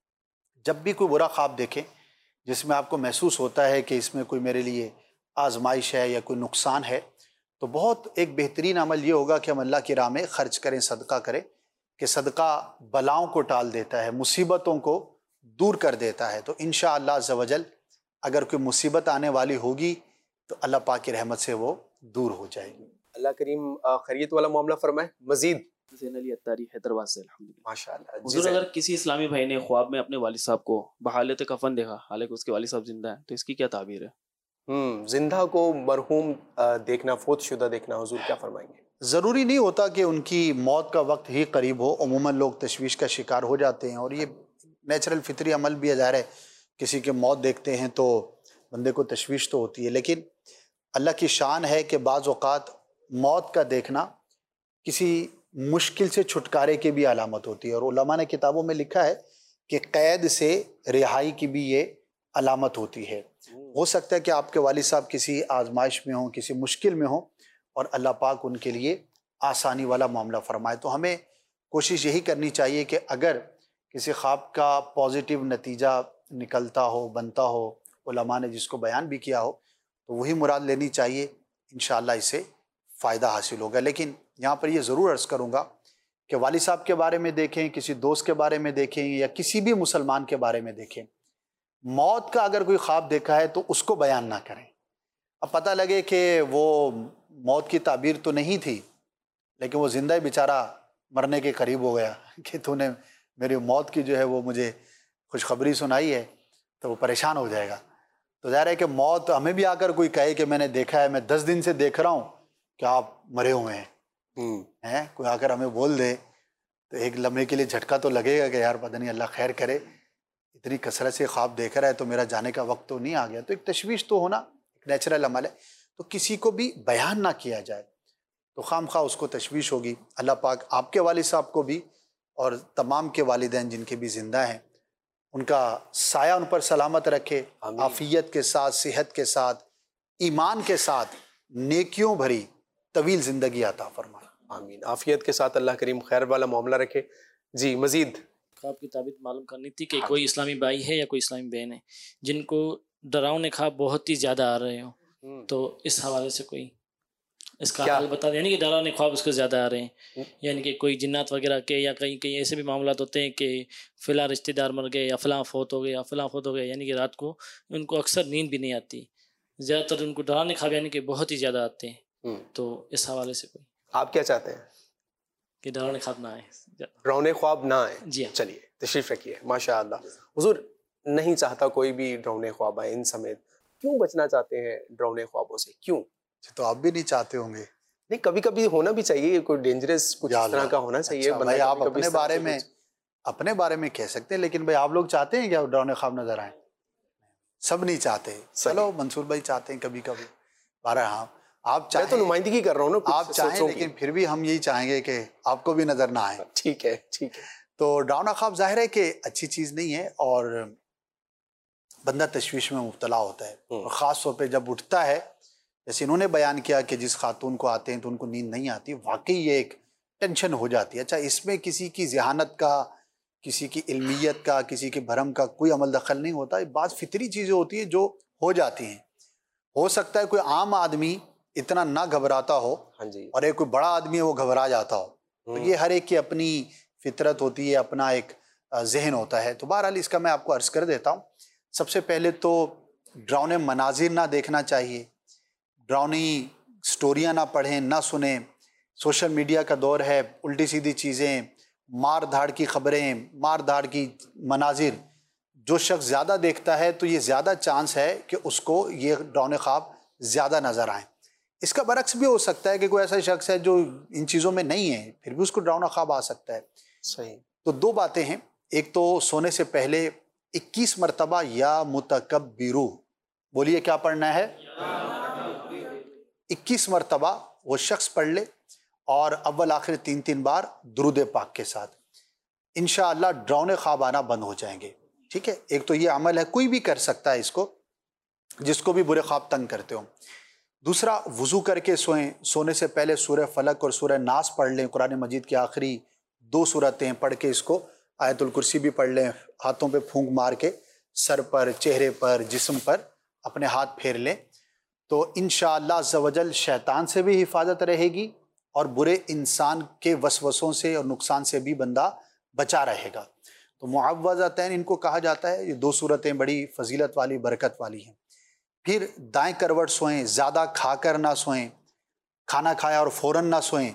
जब भी कोई बुरा ख्वाब देखें जिसमें आपको महसूस होता है कि इसमें कोई मेरे लिए आजमाइश है या कोई नुकसान है, तो बहुत एक बेहतरीन अमल ये होगा कि हम अल्लाह की राह में ख़र्च करें, सदका करें, कि सदका बलाओं को टाल देता है, मुसीबतों को दूर कर देता है। तो इंशाअल्लाह अज़्ज़ व जल अगर कोई मुसीबत आने वाली होगी तो अल्लाह पाक की रहमत से वो दूर हो जाएगी।
अल्लाह करीम खैरियत वाला मामला फरमाए। मजीद
हुसैन अली अत्तारी हैदराबाद से अल्हम्दुलिल्लाह।
माशाअल्लाह।
हुजूर, अगर किसी इस्लामी भाई ने ख्वाब में अपने वालिद साहब को बहालत कफन देखा, हालांकि उसके वालिद साहब जिंदा हैं, तो इसकी क्या ताबीर है?
हम्म जिंदा को मरहूम देखना, फोत शुदा देखना, हुजूर क्या फरमाएंगे?
ज़रूरी नहीं होता कि उनकी मौत का वक्त ही करीब हो। अमूमन लोग तशवीश का शिकार हो जाते हैं और ये नेचुरल फितरी अमल भी ज़ाहिर है, किसी की मौत देखते हैं तो बंदे को तशवीश तो होती है। लेकिन अल्लाह की शान है कि बाज़ औक़ात मौत का देखना किसी मुश्किल से छुटकारे की भी अलामत होती है। और उलमा ने किताबों में लिखा है कि क़ैद से रिहाई की भी ये अलामत होती है। हो सकता है कि आपके वालिद साहब किसी आजमाइश में हों, किसी मुश्किल में हों और अल्लाह पाक उनके लिए आसानी वाला मामला फरमाए। तो हमें कोशिश यही करनी चाहिए कि अगर किसी ख्वाब का पॉजिटिव नतीजा निकलता हो, बनता हो, उलमा ने जिसको बयान भी किया हो, तो वही मुराद लेनी चाहिए। इंशाअल्लाह इससे फ़ायदा हासिल होगा। लेकिन यहाँ पर ये ज़रूर अर्ज़ करूँगा कि वालिद साहब के बारे में देखें, किसी दोस्त के बारे में देखें या किसी भी मुसलमान के बारे में देखें, मौत का अगर कोई ख्वाब देखा है तो उसको बयान ना करें। अब पता लगे कि वो मौत की ताबीर तो नहीं थी, लेकिन वो ज़िंदा ही बेचारा मरने के करीब हो गया कि तूने मेरी मौत की जो है वो मुझे खुशखबरी सुनाई है, तो वो परेशान हो जाएगा। तो ज़ाहिर है कि मौत हमें भी आकर कोई कहे कि मैंने देखा है, मैं दस दिन से देख रहा हूँ कि आप मरे हुए हैं हैं कोई आकर हमें बोल दे तो एक लम्हे के लिए झटका तो लगेगा कि यार पता नहीं, अल्लाह खैर करे, इतनी कसरत से ख्वाब देख रहा है तो मेरा जाने का वक्त तो नहीं आ गया। तो एक तशवीश तो होना एक नेचुरल अमल है, तो किसी को भी बयान ना किया जाए तो खामखा उसको तशवीश होगी। अल्लाह पाक आपके वालिद साहब को भी और तमाम के वालिदैन जिनके भी ज़िंदा हैं, उनका साया उन पर सलामत रखे, आफ़ियत के साथ, सेहत के साथ, ईमान के साथ, नेकियों भरी तवील ज़िंदगी अता फरमाए।
आमीन। आफ़ियत के साथ अल्लाह करीम खैर वाला मामला रखे। जी मज़ीद
ख्वाब की ताबीर मालूम करनी थी कि कोई इस्लामी भाई है या कोई इस्लामी बहन है जिनको डरावने ख्वाब बहुत ही ज़्यादा आ रहे हो, तो इस हवाले से कोई इसका हाल बता दें। यानी कि डरावने ख्वाब उसको ज़्यादा आ रहे हैं, यानी कि कोई जिन्नात वगैरह के, या कहीं कहीं ऐसे भी मामलात होते हैं कि फ़िला रिश्तेदार मर गए या फ़लाँ फौत हो गए या फ़लाँ फौत हो गए, यानी कि रात को उनको अक्सर नींद भी नहीं आती, ज़्यादातर उनको डरावने ख्वाब यानी कि बहुत ही ज़्यादा आते हैं। तो इस हवाले से कोई
आप क्या चाहते हैं
कि डरावने ख्वाब ना आए,
डरावने ख्वाब ना आए?
जी हाँ।
चलिए तशरीफ़ रखिए। माशाअल्लाह। हुज़ूर, नहीं चाहता कोई भी डरावने ख्वाब आए इन समेत, क्यों बचना चाहते हैं डरावने ख्वाबों से, क्यों?
तो आप भी नहीं चाहते होंगे?
नहीं, कभी कभी होना भी चाहिए, कोई डेंजरस कुछ इस तरह का होना चाहिए।
अच्छा, भाई आप अपने बारे में अपने बारे में कह सकते हैं, लेकिन भाई आप लोग चाहते हैं क्या डरावने ख्वाब नजर आए? سب نہیں چاہتے. چلو منصور بھائی چاہتے ہیں کبھی کبھی. بارہ ہاں آپ چاہیں
تو نمائندگی کر رہا ہوں نا,
آپ چاہیں, لیکن پھر بھی ہم یہی چاہیں گے کہ آپ کو بھی نظر نہ آئے.
ٹھیک ہے ٹھیک ہے.
تو ڈراؤنا خواب ظاہر ہے کہ اچھی چیز نہیں ہے اور بندہ تشویش میں مبتلا ہوتا ہے. اور خاص طور پہ جب اٹھتا ہے, جیسے انہوں نے بیان کیا کہ جس خاتون کو آتے ہیں تو ان کو نیند نہیں آتی, واقعی یہ ایک ٹینشن ہو جاتی ہے. اچھا اس میں کسی کی ذہانت کا, کسی کی علمیت کا, کسی کے بھرم کا کوئی عمل دخل نہیں ہوتا. بعض فطری چیزیں ہوتی ہیں جو ہو جاتی ہیں. ہو سکتا ہے کوئی عام آدمی اتنا نہ گھبراتا ہو اور ایک کوئی بڑا آدمی ہے وہ گھبرا جاتا ہو. تو یہ ہر ایک کی اپنی فطرت ہوتی ہے, اپنا ایک ذہن ہوتا ہے. تو بہرحال اس کا میں آپ کو عرض کر دیتا ہوں. سب سے پہلے تو ڈراؤنے مناظر نہ دیکھنا چاہیے, ڈراؤنی سٹوریاں نہ پڑھیں نہ سنیں. سوشل میڈیا کا دور ہے, الٹی سیدھی چیزیں, مار دھاڑ کی خبریں, مار دھاڑ کی مناظر, جو شخص زیادہ دیکھتا ہے تو یہ زیادہ چانس ہے کہ اس کو یہ ڈراؤنے خواب زیادہ نظر آئیں. اس کا برعکس بھی ہو سکتا ہے کہ کوئی ایسا شخص ہے جو ان چیزوں میں نہیں ہے, پھر بھی اس کو ڈراؤنا خواب آ سکتا ہے.
صحیح.
تو دو باتیں ہیں. ایک تو سونے سے پہلے اکیس مرتبہ یا متکبرو, بولیے کیا پڑھنا ہے؟ اکیس مرتبہ وہ شخص پڑھ لے اور اول آخر تین تین بار درود پاک کے ساتھ. انشاءاللہ ڈراؤنے خواب آنا بند ہو جائیں گے. ٹھیک ہے, ایک تو یہ عمل ہے, کوئی بھی کر سکتا ہے اس کو, جس کو بھی برے خواب تنگ کرتے ہوں. دوسرا, وضو کر کے سوئیں. سونے سے پہلے سورہ فلق اور سورہ ناس پڑھ لیں. قرآن مجید کی آخری دو سورتیں پڑھ کے اس کو, آیت الکرسی بھی پڑھ لیں. ہاتھوں پہ پھونک مار کے سر پر, چہرے پر, جسم پر اپنے ہاتھ پھیر لیں. تو انشاءاللہ عز و جل شیطان سے بھی حفاظت رہے گی اور برے انسان کے وسوسوں سے اور نقصان سے بھی بندہ بچا رہے گا. تو معوذتین ان کو کہا جاتا ہے. یہ دو صورتیں بڑی فضیلت والی, برکت والی ہیں. پھر دائیں کروٹ سوئیں, زیادہ کھا کر نہ سوئیں, کھانا کھایا اور فوراً نہ سوئیں,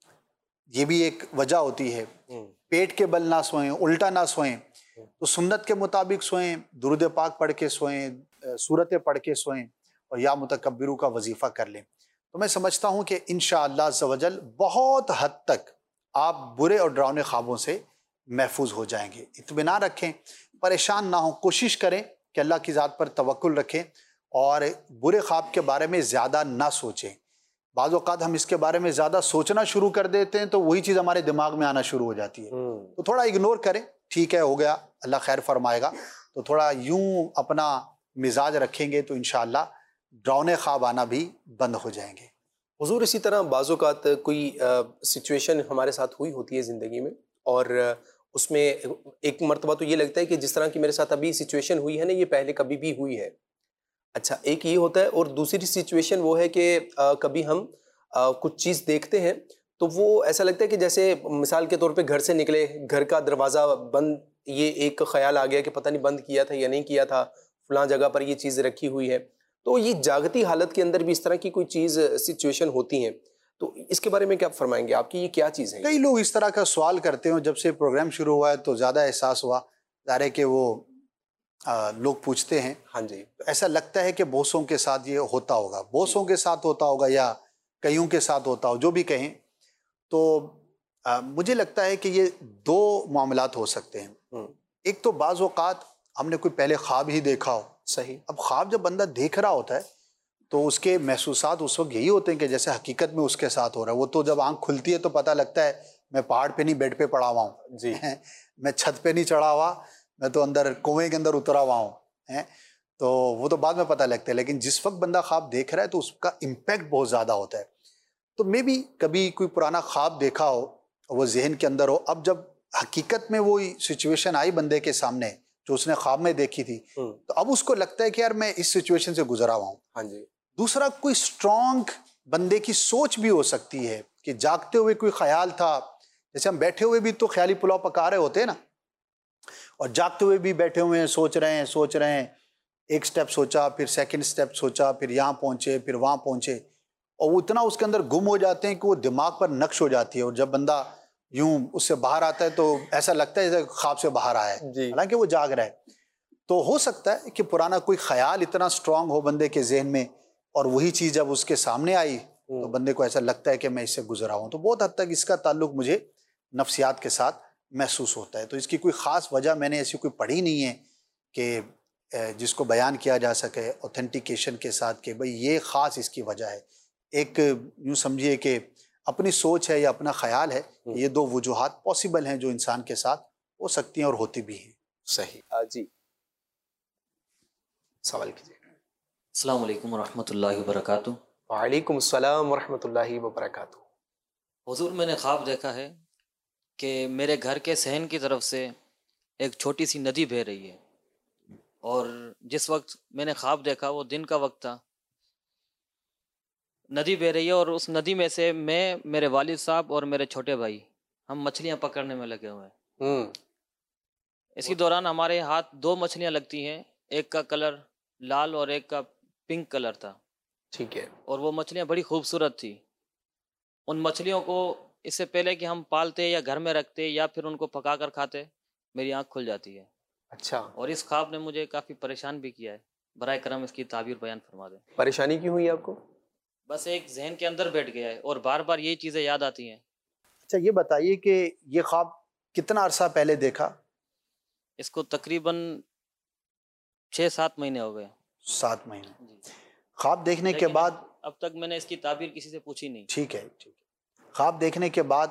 یہ بھی ایک وجہ ہوتی ہے. پیٹ کے بل نہ سوئیں, الٹا نہ سوئیں. تو سنت کے مطابق سوئیں, درود پاک پڑھ کے سوئیں, سورتیں پڑھ کے سوئیں اور یا متکبرو کا وظیفہ کر لیں. تو میں سمجھتا ہوں کہ انشاءاللہ عز و جل بہت حد تک آپ برے اور ڈراؤنے خوابوں سے محفوظ ہو جائیں گے. اطمینان رکھیں, پریشان نہ ہوں, کوشش کریں کہ اللہ کی ذات پر توکل رکھیں اور برے خواب کے بارے میں زیادہ نہ سوچیں. بعض اوقات ہم اس کے بارے میں زیادہ سوچنا شروع کر دیتے ہیں تو وہی چیز ہمارے دماغ میں آنا شروع ہو جاتی ہے. تو تھوڑا اگنور کریں, ٹھیک ہے ہو گیا, اللہ خیر فرمائے گا. تو تھوڑا یوں اپنا مزاج رکھیں گے تو انشاءاللہ ڈراؤنے خواب آنا بھی بند ہو جائیں گے.
حضور اسی طرح بعض اوقات کوئی سچویشن ہمارے ساتھ ہوئی ہوتی ہے زندگی میں, اور اس میں ایک مرتبہ تو یہ لگتا ہے کہ جس طرح کی میرے ساتھ ابھی سچویشن ہوئی ہے نا, یہ پہلے کبھی بھی ہوئی ہے. اچھا, ایک یہ ہوتا ہے. اور دوسری سچویشن وہ ہے کہ کبھی ہم کچھ چیز دیکھتے ہیں تو وہ ایسا لگتا ہے کہ جیسے مثال کے طور پہ گھر سے نکلے, گھر کا دروازہ بند, یہ ایک خیال آ گیا کہ پتہ نہیں بند کیا تھا یا نہیں کیا تھا, فلاں جگہ پر یہ چیز رکھی ہوئی ہے. تو یہ جاگتی حالت کے اندر بھی اس طرح کی کوئی چیز سچویشن ہوتی ہیں, تو اس کے بارے میں کیا فرمائیں گے آپ کی, یہ کیا چیز ہے؟
کئی لوگ اس طرح کا سوال کرتے ہیں. جب سے پروگرام شروع ہوا ہے تو زیادہ احساس ہوا, ظاہر ہے کہ وہ لوگ پوچھتے ہیں.
ہاں جی.
ایسا لگتا ہے کہ بوسوں کے ساتھ یہ ہوتا ہوگا, بوسوں کے ساتھ ہوتا ہوگا یا کئیوں کے ساتھ ہوتا ہو, جو بھی کہیں. تو مجھے لگتا ہے کہ یہ دو معاملات ہو سکتے ہیں. ایک تو بعض اوقات ہم نے کوئی پہلے خواب ہی دیکھا ہو.
صحیح.
اب خواب جب بندہ دیکھ رہا ہوتا ہے تو اس کے محسوسات اس وقت یہی ہوتے ہیں کہ جیسے حقیقت میں اس کے ساتھ ہو رہا ہے. وہ تو جب آنکھ کھلتی ہے تو پتہ لگتا ہے میں پہاڑ پہ نہیں بیڈ پہ پڑا ہوا ہوں جی, میں چھت پہ نہیں چڑھا ہوا, میں تو اندر کنویں کے اندر اترا ہوا ہوں. تو وہ تو بعد میں پتہ لگتا ہے, لیکن جس وقت بندہ خواب دیکھ رہا ہے تو اس کا امپیکٹ بہت زیادہ ہوتا ہے. تو میں بھی کبھی کوئی پرانا خواب دیکھا ہو, وہ ذہن کے اندر ہو, اب جب حقیقت میں وہی سچویشن آئی بندے کے سامنے جو اس نے خواب میں دیکھی تھی, تو اب اس کو لگتا ہے کہ یار میں اس سچویشن سے گزرا ہوا ہوں.
ہاں جی.
دوسرا, کوئی اسٹرانگ بندے کی سوچ بھی ہو سکتی ہے کہ جاگتے ہوئے کوئی خیال تھا, جیسے ہم بیٹھے ہوئے بھی تو خیالی پلاؤ پکا رہے ہوتے ہیں نا, اور جاگتے ہوئے بھی بیٹھے ہوئے ہیں, سوچ رہے ہیں سوچ رہے ہیں ایک سٹیپ سوچا, پھر سیکنڈ سٹیپ سوچا, پھر یہاں پہنچے, پھر وہاں پہنچے, اور وہ اتنا اس کے اندر گم ہو جاتے ہیں کہ وہ دماغ پر نقش ہو جاتی ہے. اور جب بندہ یوں اس سے باہر آتا ہے تو ایسا لگتا ہے جیسے خواب سے باہر آیا ہے, حالانکہ وہ جاگ رہا ہے. تو ہو سکتا ہے کہ پرانا کوئی خیال اتنا اسٹرانگ ہو بندے کے ذہن میں, اور وہی چیز جب اس کے سامنے آئی تو بندے کو ایسا لگتا ہے کہ میں اس سے گزرا ہوں. تو بہت حد تک اس کا تعلق مجھے نفسیات کے ساتھ محسوس ہوتا ہے. تو اس کی کوئی خاص وجہ میں نے ایسی کوئی پڑھی نہیں ہے کہ جس کو بیان کیا جا سکے اوتھینٹیکیشن کے ساتھ کہ بھئی یہ خاص اس کی وجہ ہے. ایک یوں سمجھیے کہ اپنی سوچ ہے یا اپنا خیال ہے، یہ دو وجوہات پاسبل ہیں جو انسان کے ساتھ ہو سکتی ہیں اور ہوتی بھی ہیں.
صحیح. جی سوال کیجیے.
السلام علیکم ورحمۃ اللہ وبرکاتہ.
وعلیکم السلام ورحمۃ اللہ وبرکاتہ.
حضور میں نے خواب دیکھا ہے کہ میرے گھر کے صحن کی طرف سے ایک چھوٹی سی ندی بہہ رہی ہے، اور جس وقت میں نے خواب دیکھا وہ دن کا وقت تھا. ندی بہہ رہی ہے اور اس ندی میں سے میں، میرے والد صاحب اور میرے چھوٹے بھائی ہم مچھلیاں پکڑنے میں لگے ہوئے ہیں. اسی دوران ہمارے ہاتھ دو مچھلیاں لگتی ہیں، ایک کا کلر لال اور ایک کا پنک کلر تھا.
ٹھیک ہے. اور
وہ مچھلیاں بڑی خوبصورت تھی. ان مچھلیوں کو اس سے پہلے کہ ہم پالتے یا گھر میں رکھتے یا پھر ان کو پکا کر کھاتے، میری آنکھ کھل جاتی ہے.
اچھا.
اور اس خواب نے مجھے کافی پریشان بھی کیا ہے. برائے کرم اس کی تعبیر بیان فرما دیں.
پریشانی کیوں ہوئی آپ کو؟
بس ایک ذہن کے اندر بیٹھ گیا ہے اور بار بار یہی چیزیں یاد آتی ہیں.
اچھا یہ بتائیے کہ یہ خواب کتنا عرصہ پہلے دیکھا؟
اس کو تقریباً چھ سات مہینے ہو گئے.
سات مہینے. خواب دیکھنے کے بعد
اب تک میں نے اس کی تعبیر کسی سے پوچھی نہیں.
ٹھیک ہے ٹھیک ہے. خواب دیکھنے کے بعد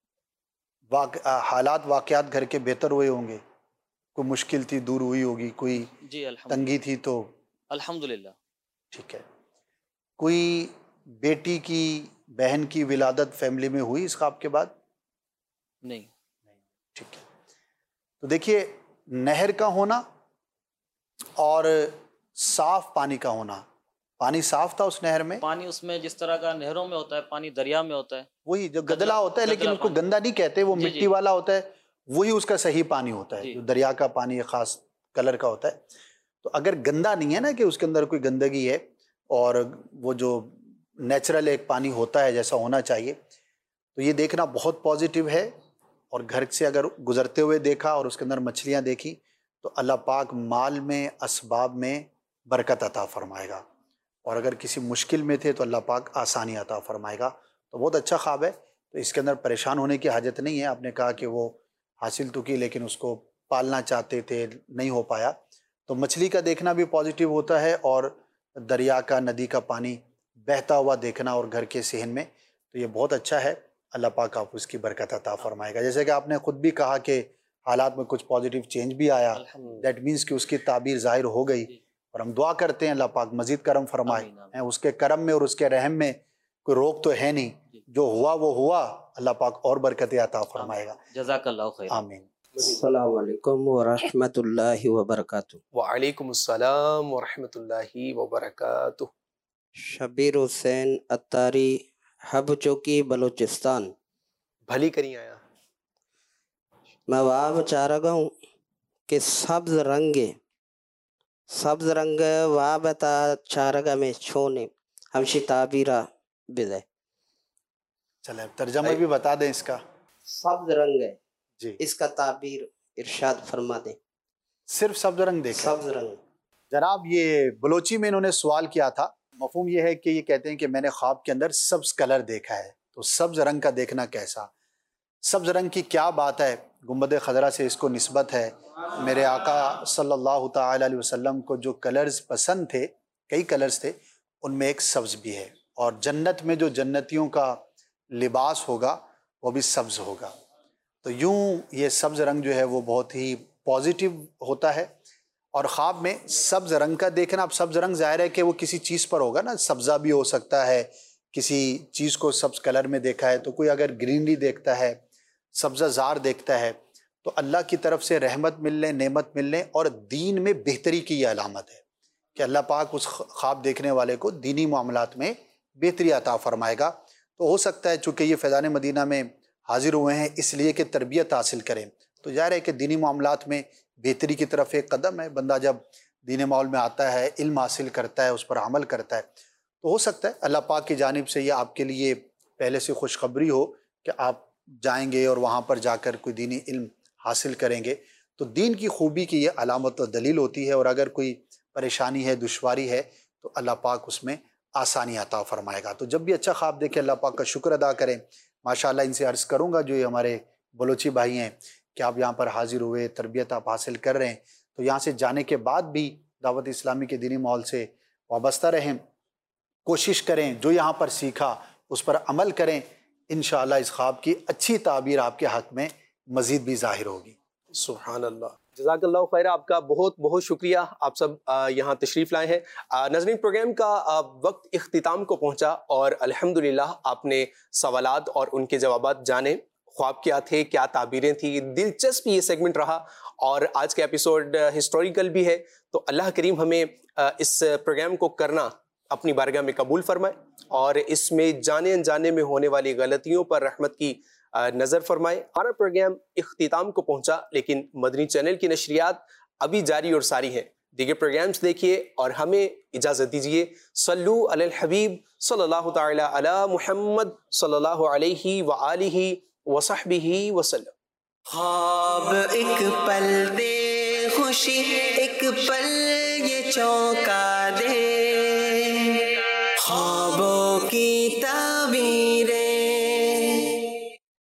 واقع حالات واقعات گھر کے بہتر ہوئے ہوں گے؟ کوئی مشکل تھی دور ہوئی ہوگی، کوئی
جی
تنگی تھی تو؟
الحمدللہ.
ٹھیک ہے. کوئی بیٹی کی بہن کی ولادت فیملی میں ہوئی اس خواب کے بعد؟
نہیں.
ٹھیک ہے. تو دیکھیے نہر کا ہونا اور صاف پانی کا ہونا، پانی صاف تھا اس نہر میں؟
پانی اس میں جس طرح کا نہروں میں ہوتا ہے پانی دریا میں ہوتا ہے،
وہی جو گدلا ہوتا ہے، لیکن اس کو گندا نہیں کہتے، وہ مٹی والا ہوتا ہے، وہی اس کا صحیح پانی ہوتا ہے. جو دریا کا پانی خاص کلر کا ہوتا ہے. تو اگر گندا نہیں ہے نا کہ اس کے اندر کوئی گندگی ہے اور وہ جو نیچرل ایک پانی ہوتا ہے جیسا ہونا چاہیے، تو یہ دیکھنا بہت پازیٹیو ہے. اور گھر سے اگر گزرتے ہوئے دیکھا اور اس کے اندر مچھلیاں دیکھی تو اللہ پاک مال میں اسباب میں برکت عطا فرمائے گا، اور اگر کسی مشکل میں تھے تو اللہ پاک آسانی عطا فرمائے گا. تو بہت اچھا خواب ہے. تو اس کے اندر پریشان ہونے کی حاجت نہیں ہے. آپ نے کہا کہ وہ حاصل تو کی لیکن اس کو پالنا چاہتے تھے نہیں ہو پایا. تو مچھلی کا دیکھنا بھی پازیٹیو ہوتا ہے، اور دریا کا ندی کا پانی بہتا ہوا دیکھنا اور گھر کے صحن میں، تو یہ بہت اچھا ہے. اللہ پاک آپ اس کی برکت عطا فرمائے گا. جیسے کہ آپ نے خود بھی کہا کہ حالات میں کچھ پازیٹیو چینج بھی آیا، دیٹ مینس کہ اس کی تعبیر ظاہر ہو گئی. اور ہم دعا کرتے ہیں اللہ پاک مزید کرم فرمائے. اس کے کرم میں اور اس کے رحم میں کوئی روک تو ہے نہیں، جو ہوا وہ ہوا. اللہ پاک اور برکتیں عطا فرمائے گا.
جزاک اللہ خیر.
آمین.
السلام علیکم ورحمۃ اللہ وبرکاتہ.
وعلیکم السلام ورحمۃ اللہ وبرکاتہ.
شبیر حسین اتاری، حب چوکی، بلوچستان.
بھلی کری آیا.
میں واب چاہ رہا ہوں کہ سبز رنگ سبز رنگ واب تا چاہ رہا میں چھونے ہمشی تعبیرہ بدے.
چلے ترجمہ بھی بتا دیں اس کا.
سبز رنگ ہے
جی،
اس کا تعبیر ارشاد فرما دیں.
صرف سبز رنگ دیکھا؟
سبز رنگ.
جناب یہ بلوچی میں انہوں نے سوال کیا تھا. مفہوم یہ ہے کہ یہ کہتے ہیں کہ میں نے خواب کے اندر سبز کلر دیکھا ہے. تو سبز رنگ کا دیکھنا کیسا؟ سبز رنگ کی کیا بات ہے؟ گنبد خضرا سے اس کو نسبت ہے. میرے آقا صلی اللہ تعالی علیہ وسلم کو جو کلرز پسند تھے، کئی کلرز تھے، ان میں ایک سبز بھی ہے. اور جنت میں جو جنتیوں کا لباس ہوگا وہ بھی سبز ہوگا. تو یوں یہ سبز رنگ جو ہے وہ بہت ہی پازیٹیو ہوتا ہے. اور خواب میں سبز رنگ کا دیکھنا، اب سبز رنگ ظاہر ہے کہ وہ کسی چیز پر ہوگا نا، سبزہ بھی ہو سکتا ہے. کسی چیز کو سبز کلر میں دیکھا ہے تو کوئی اگر گرینری دیکھتا ہے، سبزہ زار دیکھتا ہے، تو اللہ کی طرف سے رحمت ملنے، نعمت ملنے اور دین میں بہتری کی یہ علامت ہے کہ اللہ پاک اس خواب دیکھنے والے کو دینی معاملات میں بہتری عطا فرمائے گا. تو ہو سکتا ہے چونکہ یہ فیضان مدینہ میں حاضر ہوئے ہیں اس لیے کہ تربیت حاصل کریں، تو ظاہر ہے کہ دینی معاملات میں بہتری کی طرف ایک قدم ہے. بندہ جب دینی ماحول میں آتا ہے، علم حاصل کرتا ہے، اس پر عمل کرتا ہے، تو ہو سکتا ہے اللہ پاک کی جانب سے یہ آپ کے لیے پہلے سے خوشخبری ہو کہ آپ جائیں گے اور وہاں پر جا کر کوئی دینی علم حاصل کریں گے. تو دین کی خوبی کی یہ علامت و دلیل ہوتی ہے. اور اگر کوئی پریشانی ہے، دشواری ہے، تو اللہ پاک اس میں آسانی عطا فرمائے گا. تو جب بھی اچھا خواب دیکھیں اللہ پاک کا شکر ادا کریں. ماشاءاللہ ان سے عرض کروں گا جو یہ ہمارے بلوچی بھائی ہیں کہ آپ یہاں پر حاضر ہوئے، تربیت آپ حاصل کر رہے ہیں، تو یہاں سے جانے کے بعد بھی دعوت اسلامی کے دینی ماحول سے وابستہ رہیں، کوشش کریں جو یہاں پر سیکھا اس پر عمل کریں، انشاءاللہ اس خواب کی اچھی تعبیر آپ کے حق میں مزید بھی ظاہر ہوگی۔
سبحان اللہ، جزاک اللہ خیر، آپ کا بہت بہت شکریہ، آپ سب یہاں تشریف لائے ہیں۔ ناظرین، پروگرام کا وقت اختتام کو پہنچا اور الحمدللہ آپ نے سوالات اور ان کے جوابات جانے، خواب کیا تھے، کیا تعبیریں تھیں، دلچسپ یہ سیگمنٹ رہا اور آج کا ایپیسوڈ ہسٹوریکل بھی ہے۔ تو اللہ کریم ہمیں اس پروگرام کو کرنا اپنی بارگاہ میں قبول فرمائے اور اس میں جانے انجانے میں ہونے والی غلطیوں پر رحمت کی نظر فرمائے۔ ہمارا پروگرام اختتام کو پہنچا، لیکن مدنی چینل کی نشریات ابھی جاری اور ساری ہیں۔ دیگر پروگرامز دیکھیے اور ہمیں اجازت دیجیے۔ صلو علی الحبیب صلی اللہ تعالی علی محمد صلی اللہ علیہ وآلہ وصحبہ وسلم۔
خواب ایک پل دے خوشی، ایک پل یہ چونکا دے، خوابوں کی تا